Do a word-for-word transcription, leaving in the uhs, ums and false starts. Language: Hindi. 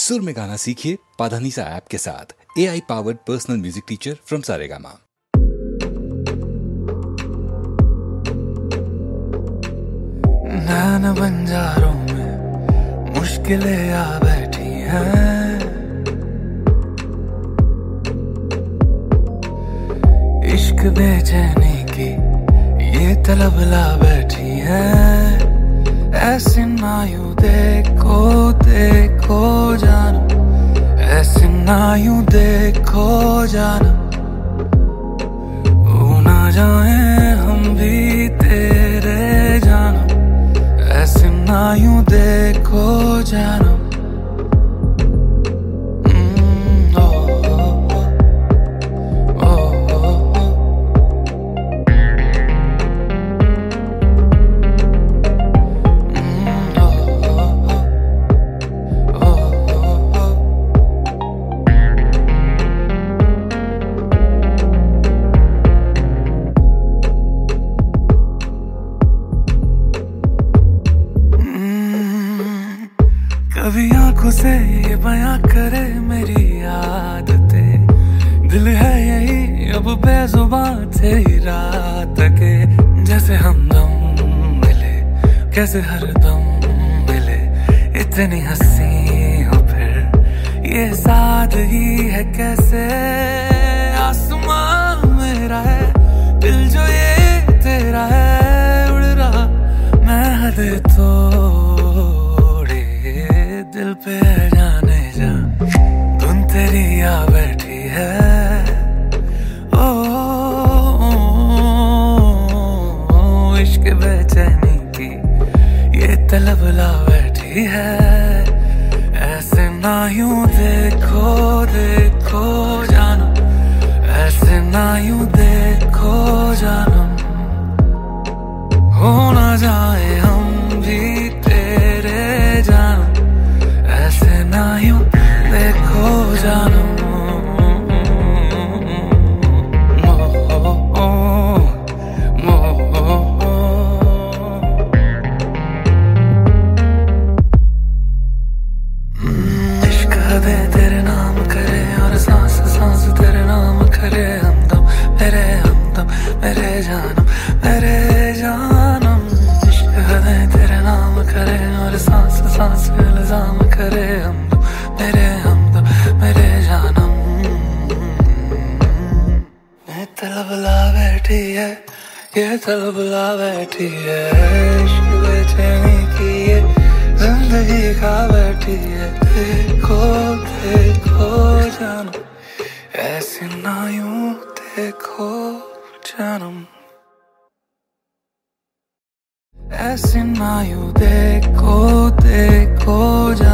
सुर में गाना सीखिए पाधानीसा ऐप के साथ। A I powered personal music teacher from Saregama. नैन बंजारों में मुश्किलें आ बैठी हैं, इश्क बेचैनी की ये तलब ला बैठी है। ऐसे ना यूं देखो देखो जानम, ऐसे ना यूं देखो जानम, हो ना जाए हम भी तेरे जानम, ऐसे ना यूं देखो जानम। कभी आंखों से ये बयां करे मेरी आदतें, दिल है यही अब बेजुबान तेरी रात के। जैसे हम दम मिले कैसे हर दम मिले, इतनी हंसी हो फिर ये सादगी है कैसे। आसमां मेरा है दिल जो ये तेरा है, उड़ रहा मैं हद तो दिल पे जाने जा धुन तेरी आ बैठी है। ओ, ओ, ओ, ओ इश्क बेचैनी की ये तलब ला बैठी है। ऐसे ना यूं देखो देखो जानम, ऐसे ना यूं देखो जानम, हो ना जाए हम भी तेरे जानम, ऐसे ना यूं देखो जानम। इश्क हदे तेरे नाम करे और सांस सांस तेरे नाम करे, हमदम मेरे हमदम मेरे जानम मेरे जानम। इश्क हदे तेरे नाम करे और सांस सांस इल्जाम करे, हमदम मेरे हमदम मेरे जानम। ये तलब ला बैठी है, ये तलब ला बैठी है, इश्क बेचैनी की ये जिंदगी खा बैठी है। देखो देखो जानम, ऐसे ना यूं देखो जानम, ऐसे ना यूं देखो देखो जानम।